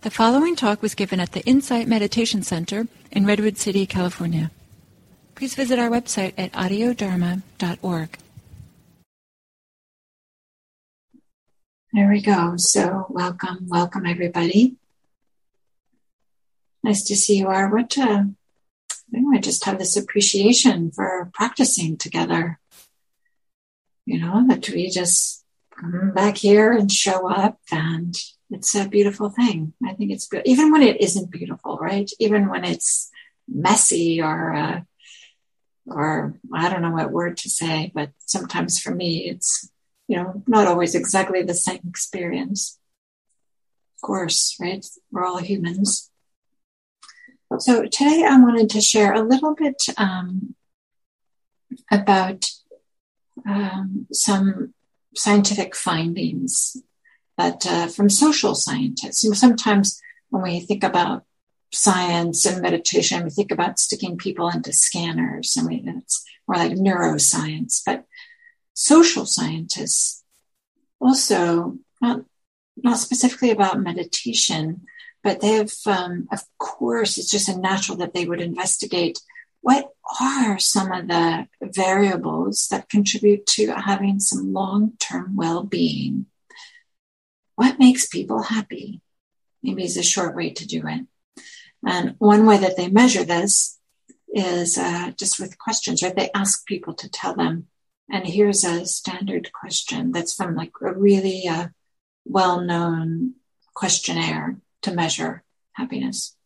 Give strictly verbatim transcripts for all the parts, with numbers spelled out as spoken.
The following talk was given at the Insight Meditation Center in Redwood City, California. Please visit our website at audio dharma dot org. There we go. So welcome, welcome everybody. Nice to see you, are. What, uh, I think I just have this appreciation for practicing together. You know, that we just come back here and show up, and it's a beautiful thing. I think it's good, even when it isn't beautiful, right? Even when it's messy or, uh, or I don't know what word to say, but sometimes for me, it's, you know, not always exactly the same experience. Of course, right? We're all humans. So today I wanted to share a little bit um, about um, some scientific findings that uh, from social scientists. You know, sometimes when we think about science and meditation, we think about sticking people into scanners, and we, it's more like neuroscience. But social scientists also, not, not specifically about meditation, but they have, um, of course, it's just a natural that they would investigate what are some of the variables that contribute to having some long-term well-being. What makes people happy? Maybe is a short way to do it. And one way that they measure this is uh, just with questions, right? They ask people to tell them. And here's a standard question that's from like a really uh, well-known questionnaire to measure happiness.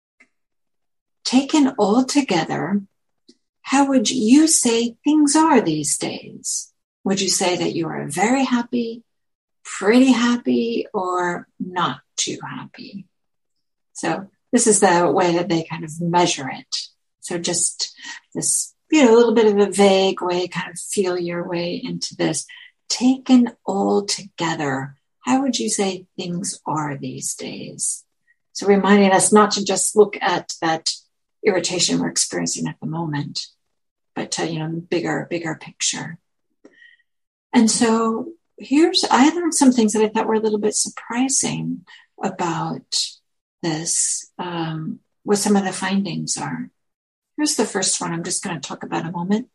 Taken all together, how would you say things are these days? Would you say that you are very happy, pretty happy, or not too happy? So this is the way that they kind of measure it. So just this, you know, a little bit of a vague way, kind of feel your way into this. Taken all together, how would you say things are these days? So reminding us not to just look at that irritation we're experiencing at the moment, but to, you know, bigger, bigger picture. And so here's, I learned some things that I thought were a little bit surprising about this, um, what some of the findings are. Here's the first one I'm just going to talk about a moment.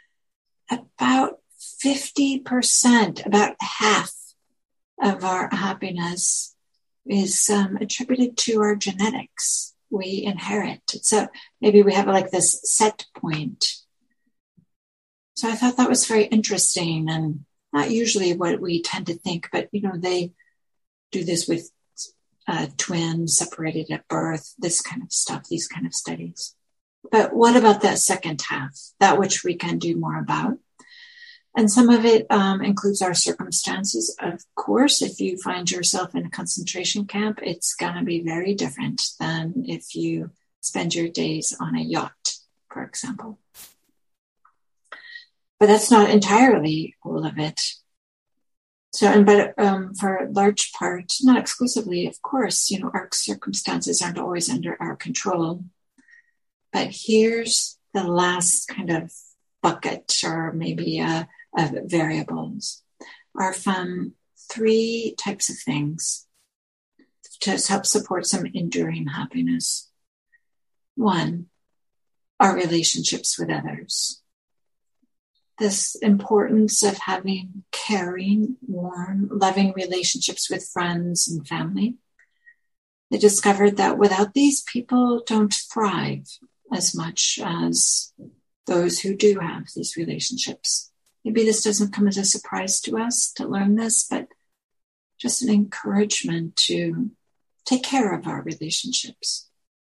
About fifty percent, about half of our happiness is um, attributed to our genetics. We inherit. So maybe we have like this set point. So I thought that was very interesting and not usually what we tend to think, but you know, they do this with uh, twins separated at birth, this kind of stuff, these kind of studies. But what about that second half, that which we can do more about? And some of it um, includes our circumstances. Of course, if you find yourself in a concentration camp, it's going to be very different than if you spend your days on a yacht, for example. But that's not entirely all of it. So, and but um, for a large part, not exclusively, of course, you know, our circumstances aren't always under our control. But here's the last kind of bucket, or maybe uh, of variables, are from three types of things to help support some enduring happiness. One, our relationships with others. This importance of having caring, warm, loving relationships with friends and family. They discovered that without these, people don't thrive as much as those who do have these relationships. Maybe this doesn't come as a surprise to us to learn this, but just an encouragement to take care of our relationships.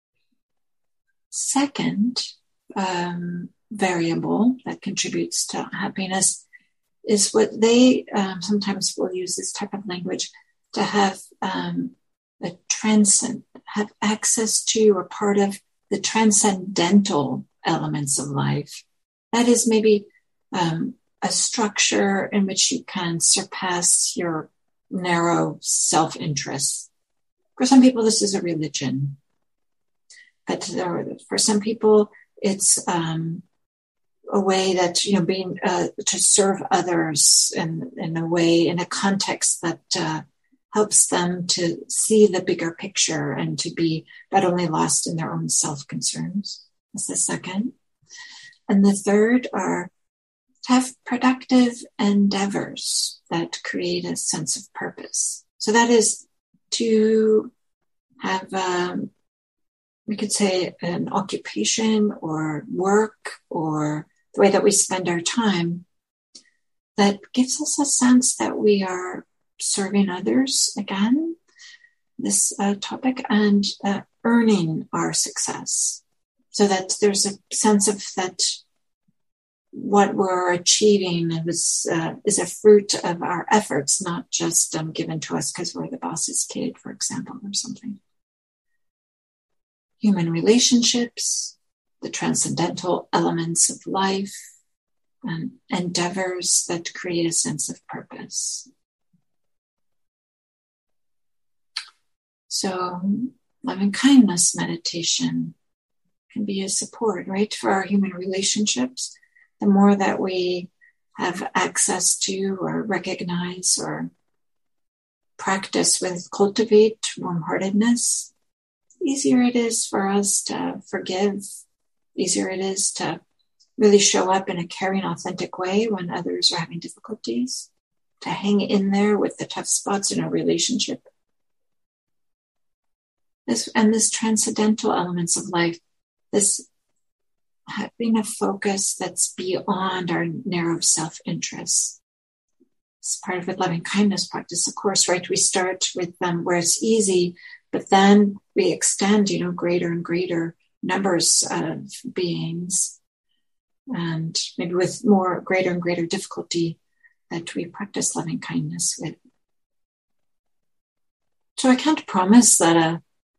Second, um, variable that contributes to happiness is what they um, sometimes will use this type of language to have um, a transcend, have access to or part of the transcendental elements of life. That is maybe um, a structure in which you can surpass your narrow self-interest. For some people, this is a religion. But for some people, it's um, a way that, you know, being uh, to serve others in, in a way, in a context that uh, helps them to see the bigger picture and to be not only lost in their own self-concerns. That's the second. And the third are to have productive endeavors that create a sense of purpose. So that is to have, um, we could say, an occupation or work or the way that we spend our time that gives us a sense that we are serving others, again, this uh, topic, and uh, earning our success. So that there's a sense of that what we're achieving is, uh, is a fruit of our efforts, not just um, given to us because we're the boss's kid, for example, or something. Human relationships, the transcendental elements of life, and endeavors that create a sense of purpose. So, loving kindness meditation can be a support, right, for our human relationships. The more that we have access to or recognize or practice with, cultivate warm-heartedness, easier it is for us to forgive, easier it is to really show up in a caring, authentic way when others are having difficulties, to hang in there with the tough spots in a relationship. This, and this transcendental elements of life, this having a focus that's beyond our narrow self-interest. It's part of the loving kindness practice, of course, right? We start with them um, where it's easy, but then we extend, you know, greater and greater numbers of beings, and maybe with more greater and greater difficulty that we practice loving kindness with. So I can't promise that a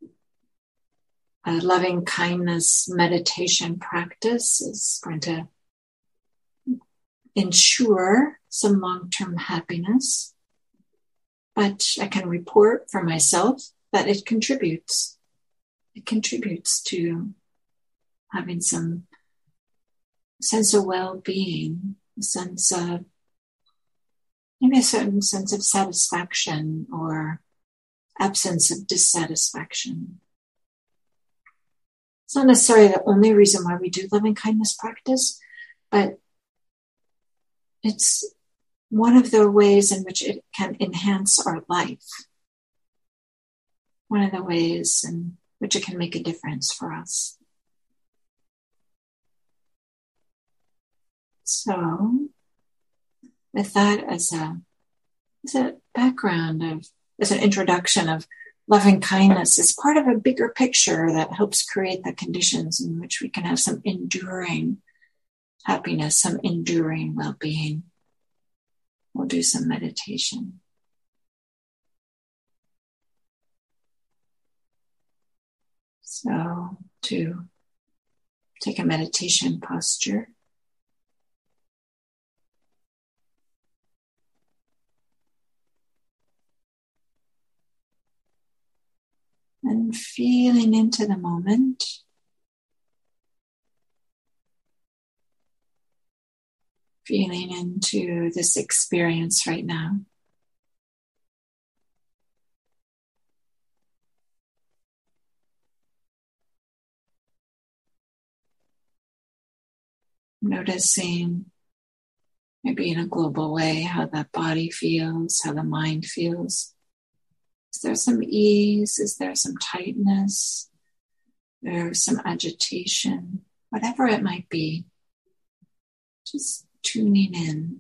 A loving kindness meditation practice is going to ensure some long-term happiness, but I can report for myself that it contributes. It contributes to having some sense of well-being, a sense of, maybe a certain sense of satisfaction or absence of dissatisfaction. It's not necessarily the only reason why we do loving kindness practice, but it's one of the ways in which it can enhance our life. One of the ways in which it can make a difference for us. So, with that as a, as a background of, as an introduction of loving kindness is part of a bigger picture that helps create the conditions in which we can have some enduring happiness, some enduring well-being. We'll do some meditation. So, to take a meditation posture. And feeling into the moment. Feeling into this experience right now. Noticing, maybe in a global way, how the body feels, how the mind feels. Is there some ease? Is there some tightness? There's some agitation, whatever it might be. Just tuning in.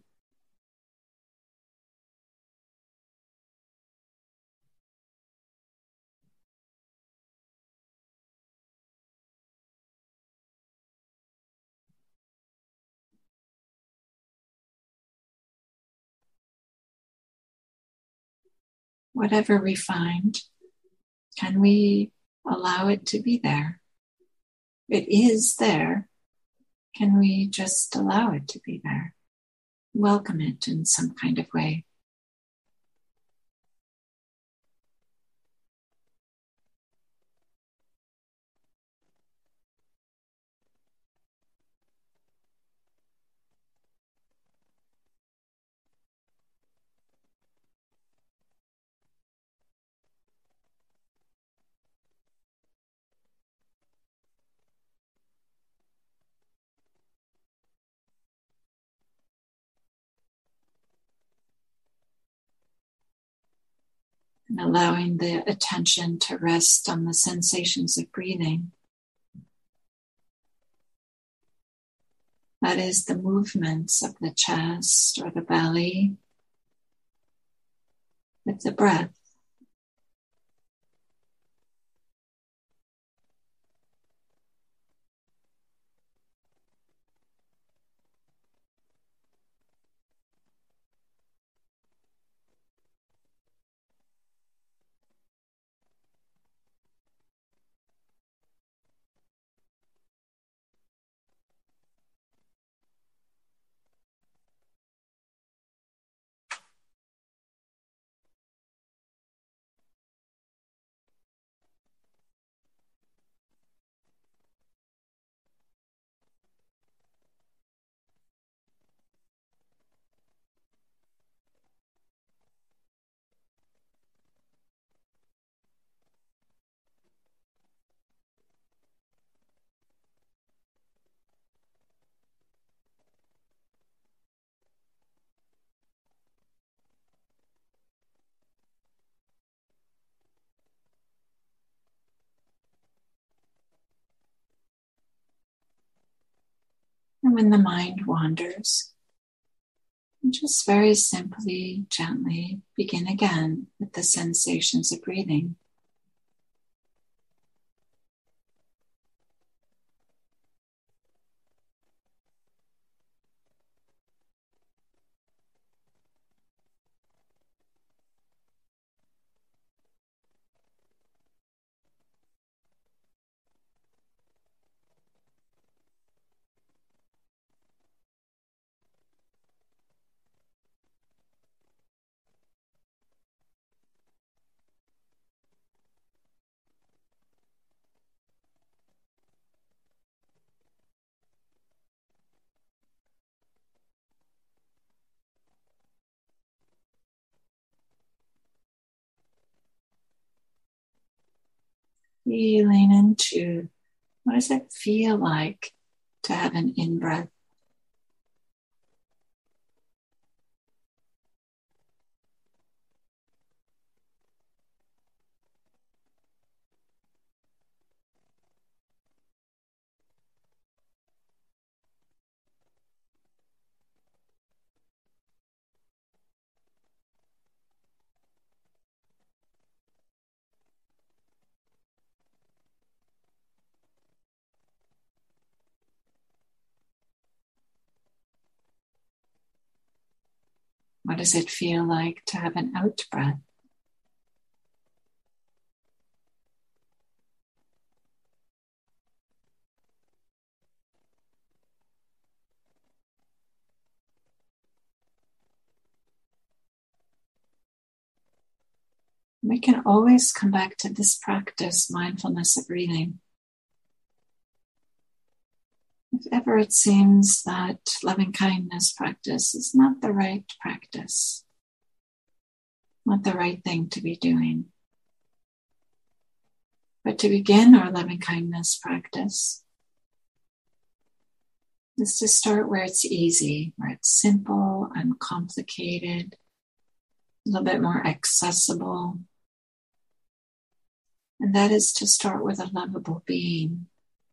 Whatever we find, can we allow it to be there? It is there. Can we just allow it to be there? Welcome it in some kind of way. and allowing the attention to rest on the sensations of breathing. That is the movements of the chest or the belly with the breath. And when the mind wanders, just very simply, gently begin again with the sensations of breathing. Feeling into what does it feel like to have an in-breath? What does it feel like to have an out-breath? We can always come back to this practice, mindfulness of breathing. If ever it seems that loving kindness practice is not the right practice, not the right thing to be doing. But to begin our loving kindness practice is to start where it's easy, where it's simple, uncomplicated, a little bit more accessible. And that is to start with a lovable being.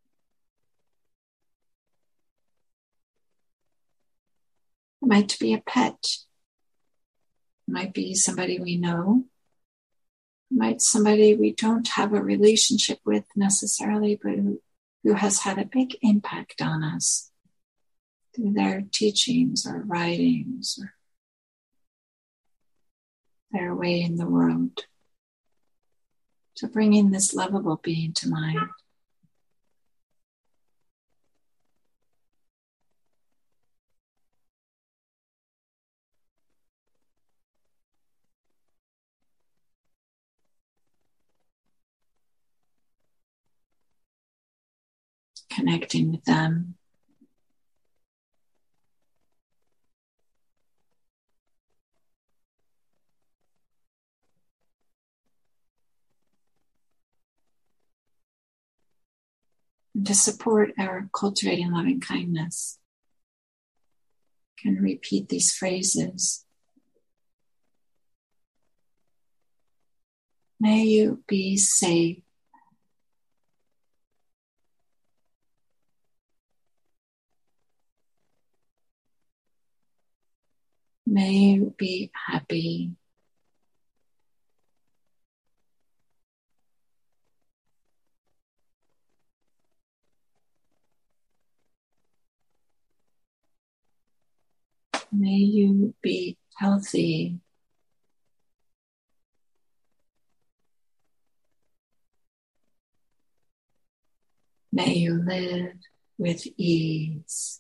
It might be a pet. It might be somebody we know. It might be somebody we don't have a relationship with necessarily, but who, who has had a big impact on us through their teachings or writings or their way in the world. So bringing this lovable being to mind. Connecting with them. And to support our cultivating loving kindness, can repeat these phrases. May you be safe. May you be happy. May you be healthy. May you live with ease.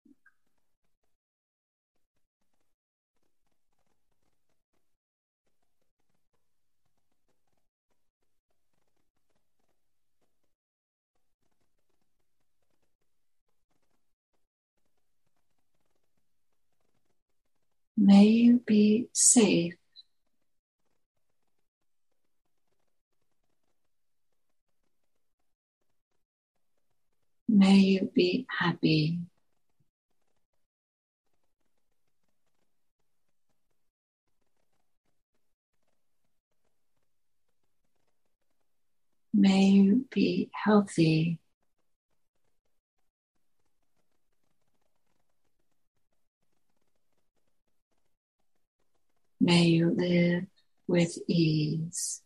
May you be safe. May you be happy. May you be healthy. May you live with ease.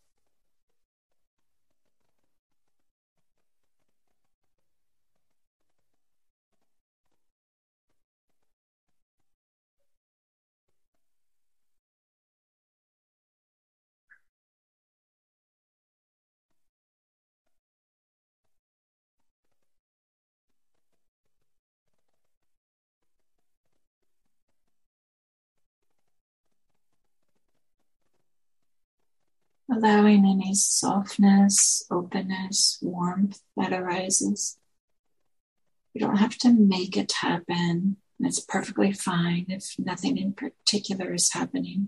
Allowing any softness, openness, warmth that arises. You don't have to make it happen. It's perfectly fine if nothing in particular is happening.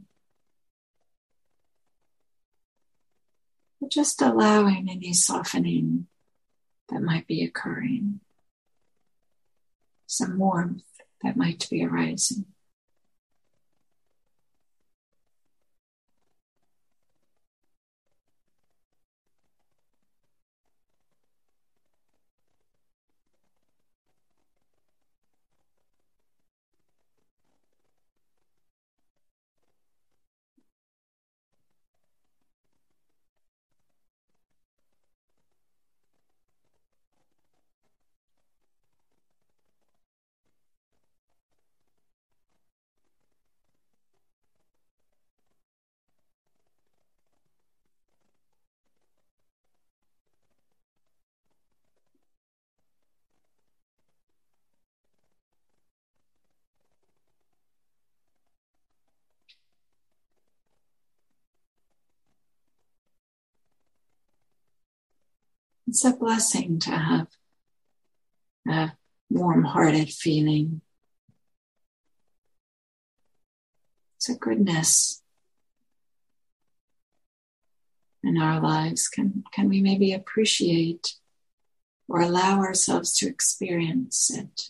But just allowing any softening that might be occurring. Some warmth that might be arising. It's a blessing to have a warm-hearted feeling. It's a goodness in our lives. Can, can we maybe appreciate or allow ourselves to experience it?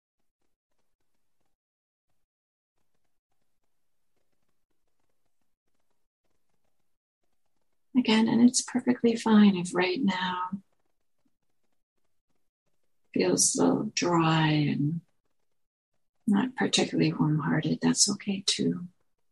Again, and it's perfectly fine if right now feels a little dry and not particularly warm-hearted. That's okay too.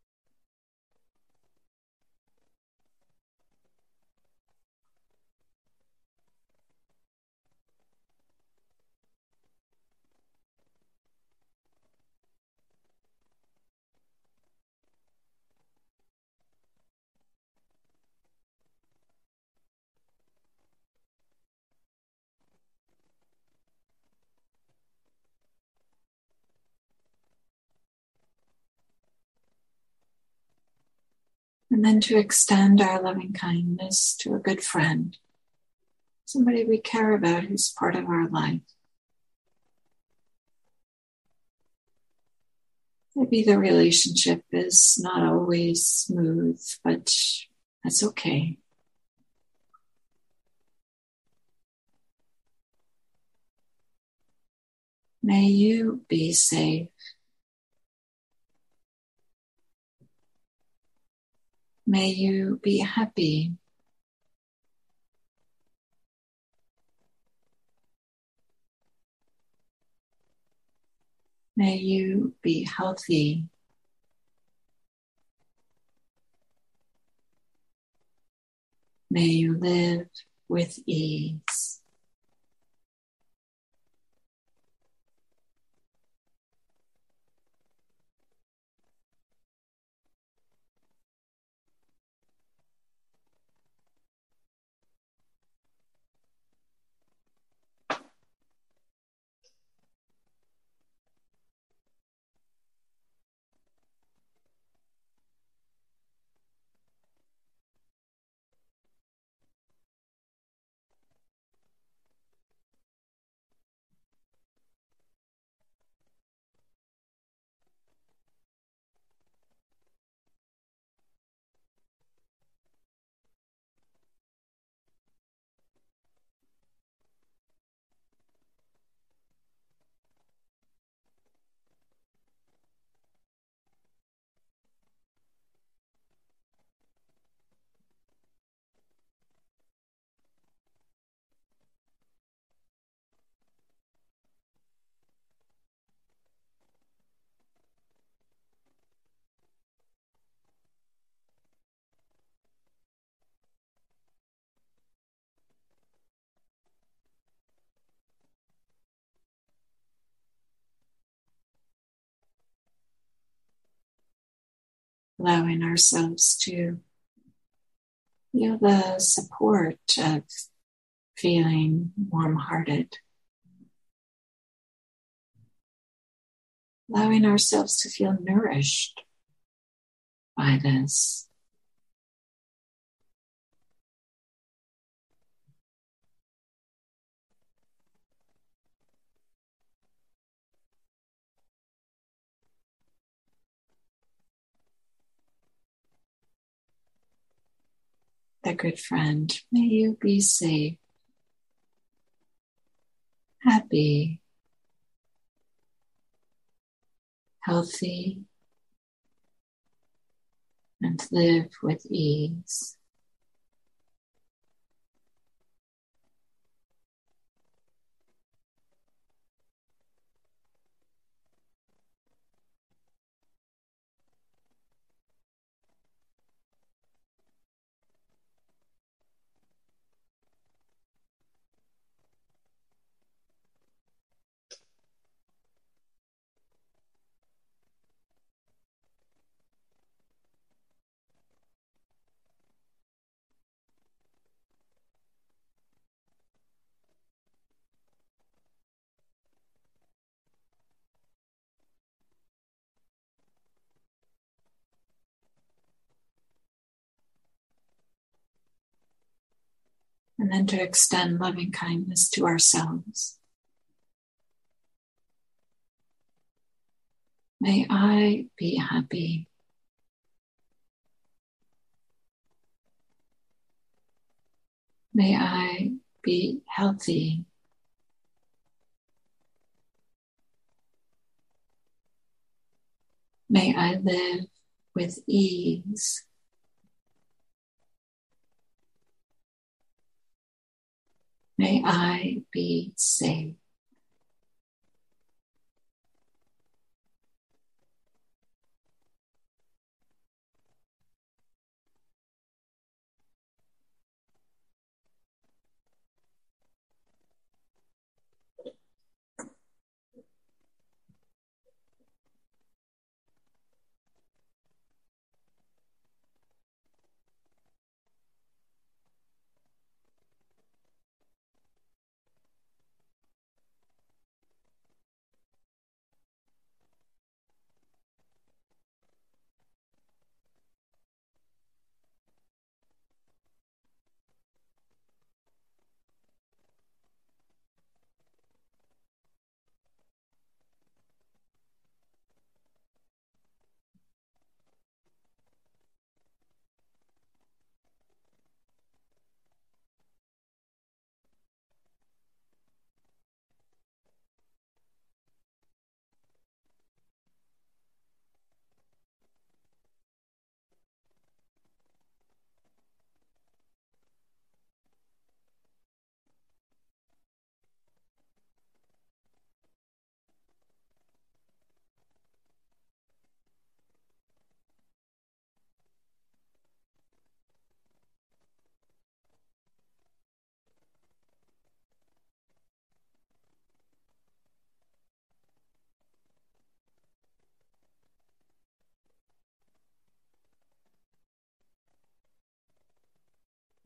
And then to extend our loving kindness to a good friend, somebody we care about who's part of our life. Maybe the relationship is not always smooth, but that's okay. May you be safe. May you be happy. May you be healthy. May you live with ease. Allowing ourselves to feel the support of feeling warm-hearted. Allowing ourselves to feel nourished by this. The good friend, may you be safe, happy, healthy, and live with ease. And then to extend loving kindness to ourselves. May I be happy. May I be healthy. May I live with ease. May I be safe.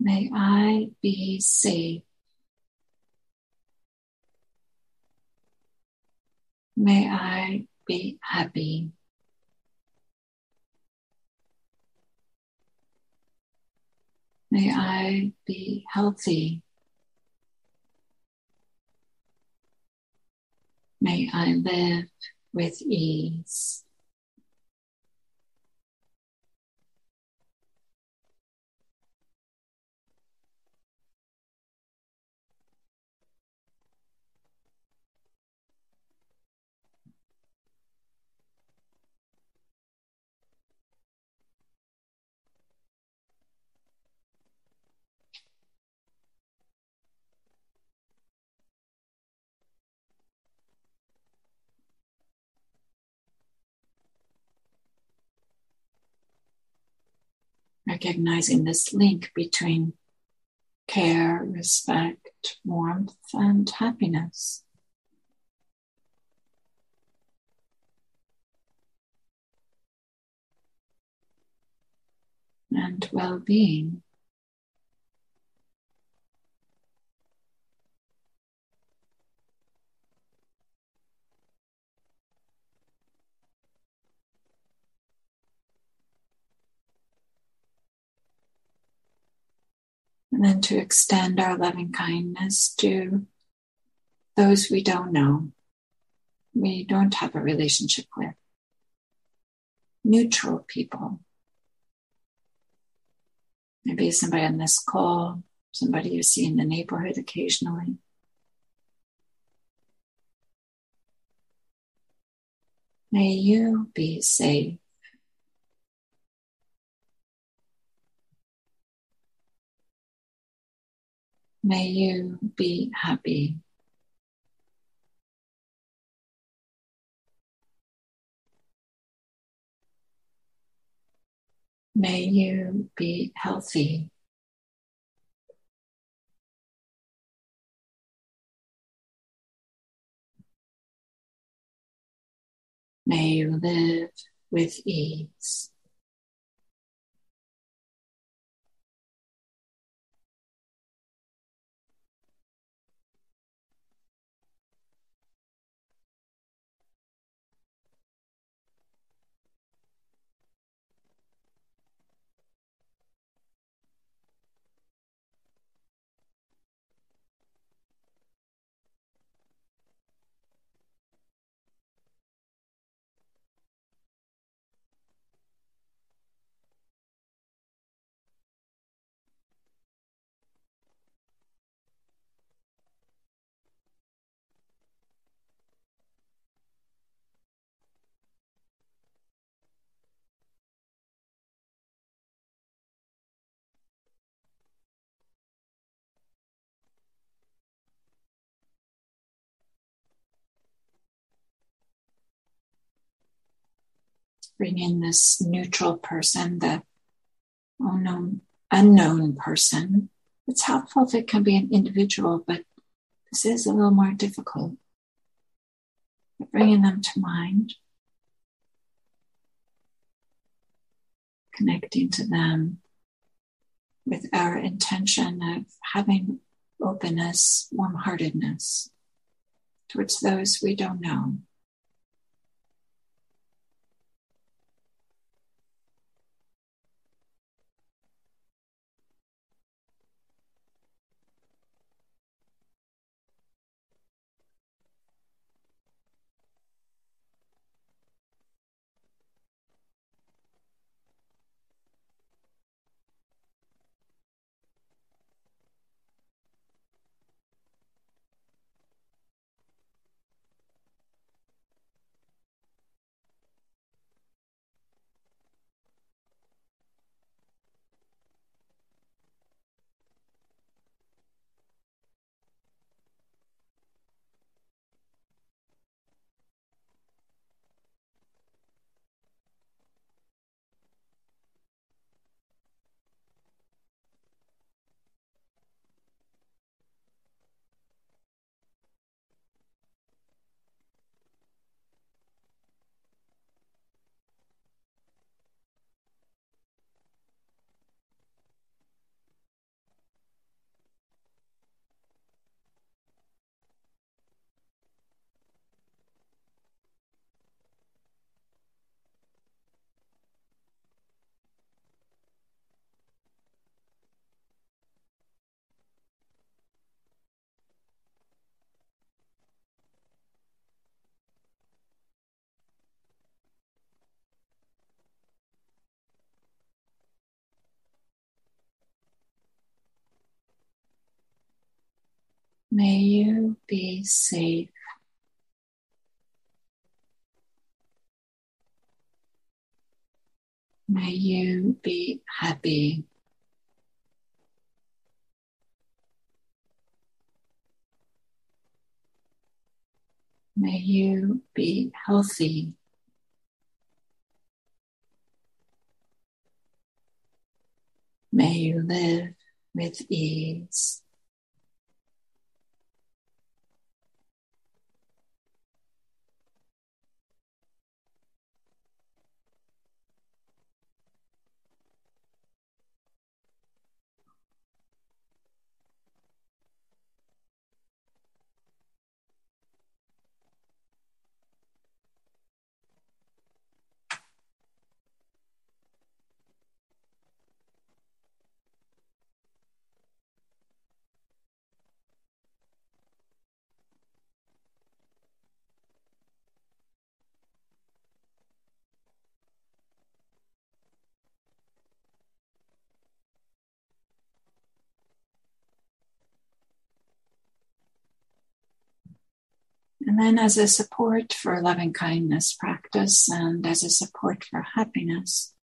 May I be safe. May I be happy. May I be healthy. May I live with ease. Recognizing this link between care, respect, warmth, and happiness. And well-being. And then to extend our loving kindness to those we don't know, we don't have a relationship with. Neutral people. Maybe somebody on this call, somebody you see in the neighborhood occasionally. May you be safe. May you be happy. May you be healthy. May you live with ease. Bring in this neutral person, the unknown, unknown person. It's helpful if it can be an individual, but this is a little more difficult. But bringing them to mind, connecting to them with our intention of having openness, warm-heartedness towards those we don't know. May you be safe. May you be happy. May you be healthy. May you live with ease. And then as a support for loving kindness practice and as a support for happiness,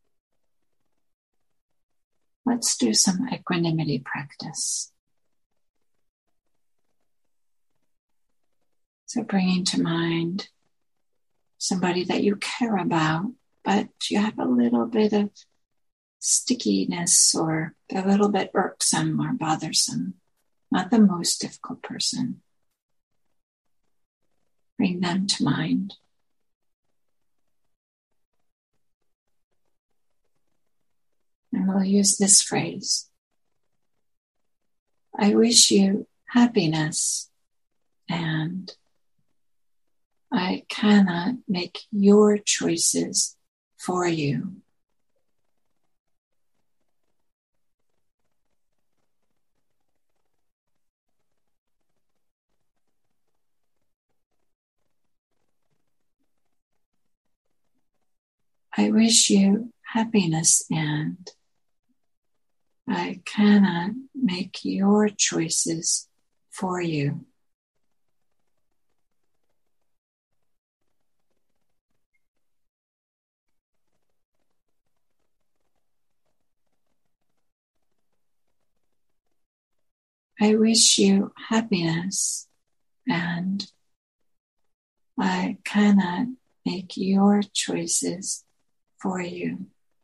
let's do some equanimity practice. So bringing to mind somebody that you care about, but you have a little bit of stickiness or a little bit irksome or bothersome, not the most difficult person. Bring them to mind. And we'll use this phrase. I wish you happiness, and I cannot make your choices for you. I wish you happiness, and I cannot make your choices for you. I wish you happiness, and I cannot make your choices for you.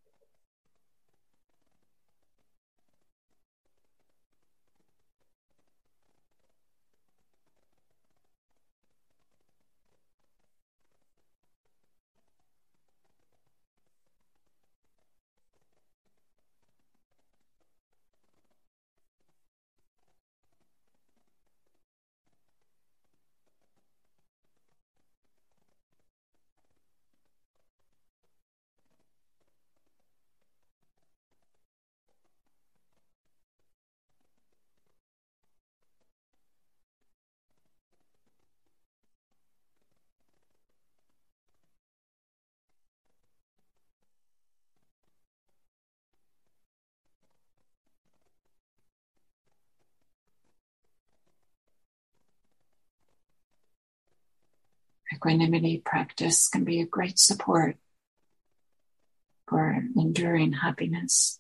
Equanimity practice can be a great support for enduring happiness.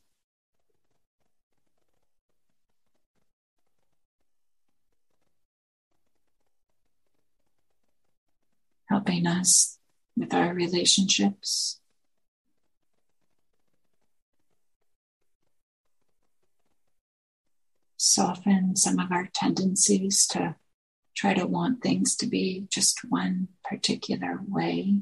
Helping us with our relationships. Soften some of our tendencies to try to want things to be just one particular way.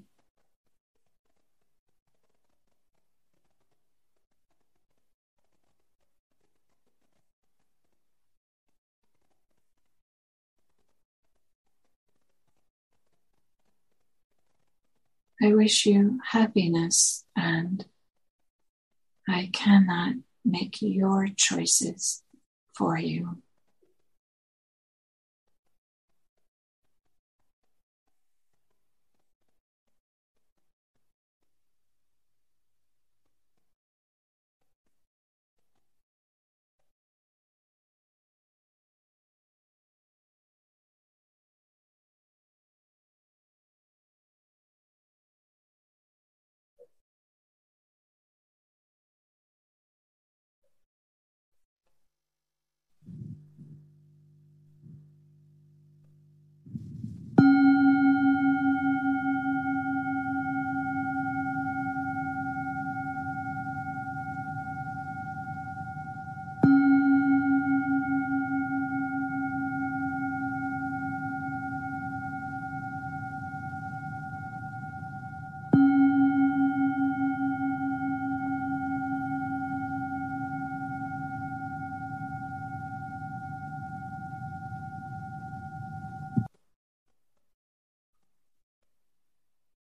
I wish you happiness, and I cannot make your choices for you.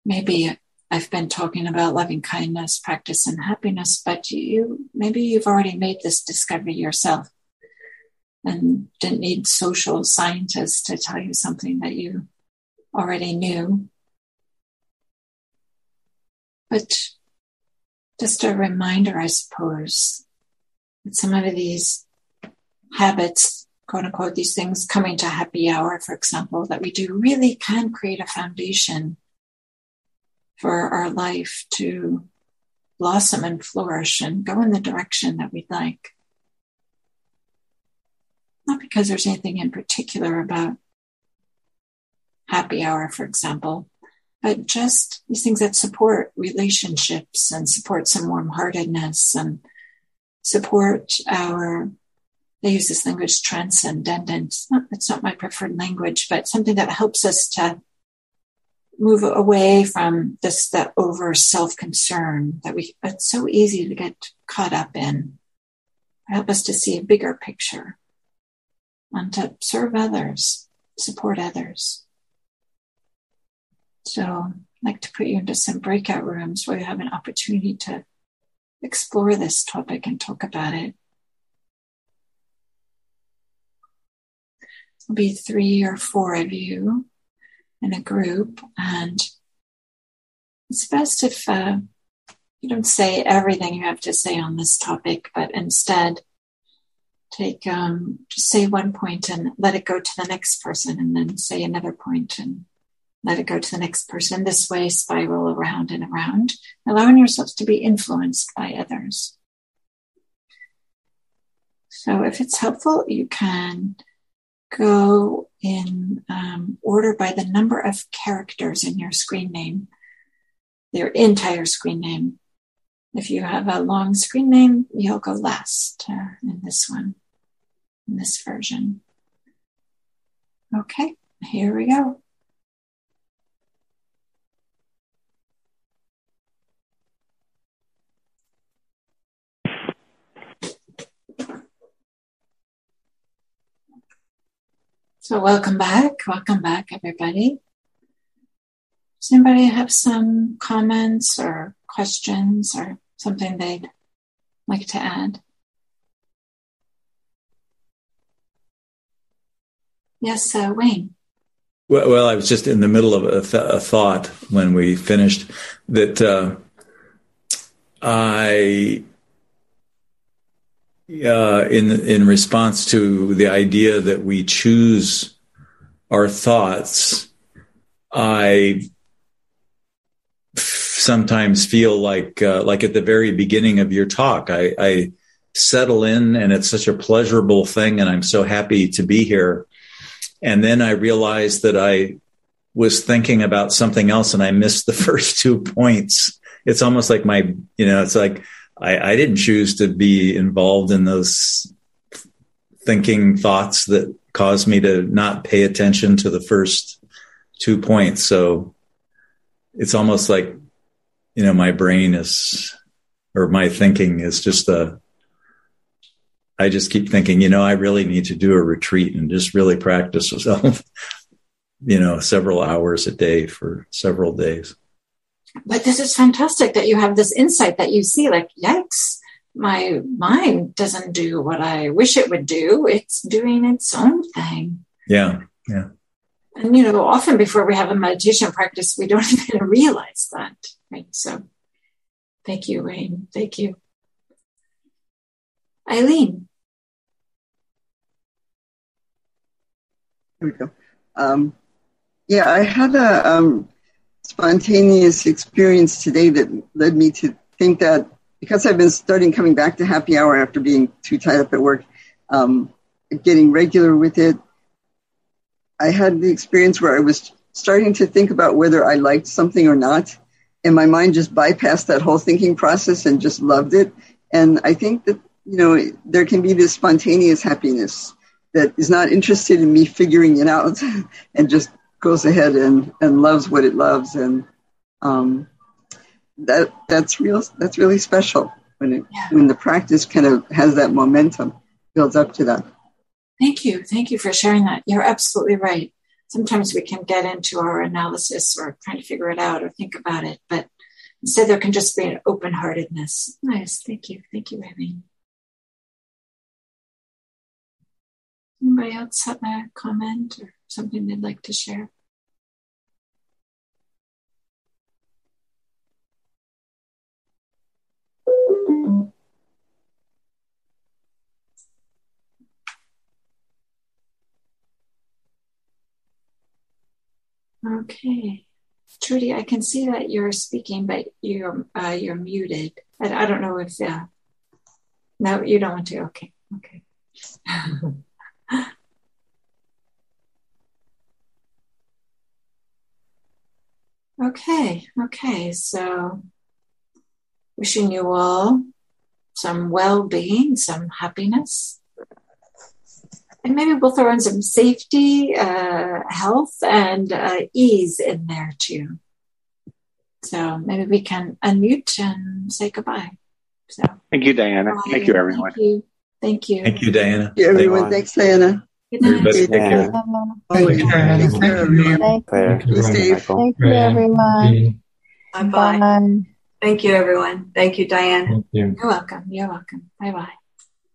maybe I've been talking about loving kindness, practice, and happiness, but you maybe you've already made this discovery yourself and didn't need social scientists to tell you something that you already knew. But just a reminder, I suppose, that some of these habits, quote unquote, these things coming to happy hour, for example, that we do really can create a foundation for our life to blossom and flourish and go in the direction that we'd like. Not because there's anything in particular about happy hour, for example, but just these things that support relationships and support some warm-heartedness and support our, they use this language, transcendence. Not, it's not my preferred language, but something that helps us to move away from this, that over self-concern that we, it's so easy to get caught up in. Help us to see a bigger picture and to serve others, support others. So I'd like to put you into some breakout rooms where you have an opportunity to explore this topic and talk about it. There'll be three or four of you in a group, and it's best if uh, you don't say everything you have to say on this topic, but instead take um, just say one point and let it go to the next person, and then say another point and let it go to the next person. This way, spiral around and around, allowing yourselves to be influenced by others. So if it's helpful, you can go in um, order by the number of characters in your screen name, their entire screen name. If you have a long screen name, you'll go last uh, in this one, in this version. Okay, here we go. So welcome back. Welcome back, everybody. Does anybody have some comments or questions or something they'd like to add? Yes, uh, Wayne. Well, well, I was just in the middle of a, th- a thought when we finished that uh, I... Uh, in in response to the idea that we choose our thoughts, I f- sometimes feel like uh, like at the very beginning of your talk, I, I settle in, and it's such a pleasurable thing, and I'm so happy to be here. And then I realized that I was thinking about something else, and I missed the first two points. It's almost like my, you know, it's like. I, I didn't choose to be involved in those thinking thoughts that caused me to not pay attention to the first two points. So it's almost like, you know, my brain is, or my thinking is just a, I just keep thinking, you know, I really need to do a retreat and just really practice myself, you know, several hours a day for several days. But this is fantastic that you have this insight that you see, like, yikes, my mind doesn't do what I wish it would do. It's doing its own thing. Yeah, yeah. And, you know, often before we have a meditation practice, we don't even realize that, right? So thank you, Wayne. Thank you. Eileen. Here we go. Um, yeah, I had a... Um, spontaneous experience today that led me to think that because I've been starting coming back to happy hour after being too tied up at work, um, getting regular with it, I had the experience where I was starting to think about whether I liked something or not, and my mind just bypassed that whole thinking process and just loved it. And I think that, you know, there can be this spontaneous happiness that is not interested in me figuring it out and just goes ahead and, and loves what it loves. And um, that that's real. That's really special when it, yeah. when the practice kind of has that momentum, builds up to that. Thank you. Thank you for sharing that. You're absolutely right. sometimes we can get into our analysis or trying to figure it out or think about it, but instead there can just be an open-heartedness. Nice. Thank you. Thank you, Irene. Anybody else have a comment or something they'd like to share? Okay. Trudy, I can see that you're speaking, but you're uh, you're muted. I, I don't know if, uh, no, you don't want to. Okay. Okay. Okay. Okay. So wishing you all some well-being, some happiness. And maybe we'll throw in some safety, uh, health, and uh, ease in there too. So maybe we can unmute and say goodbye. So thank you, Diana. Bye. Thank you, everyone. Thank you. Thank you. Thank you, Diana. Thank you, everyone. Thanks, Diana. Good night. Everybody take care. Take care. Take care, everyone. Thank you. Be safe. Thank you, everyone. Bye-bye. Bye. Thank you, everyone. Thank you, Diane. You're welcome. You're welcome. Bye-bye.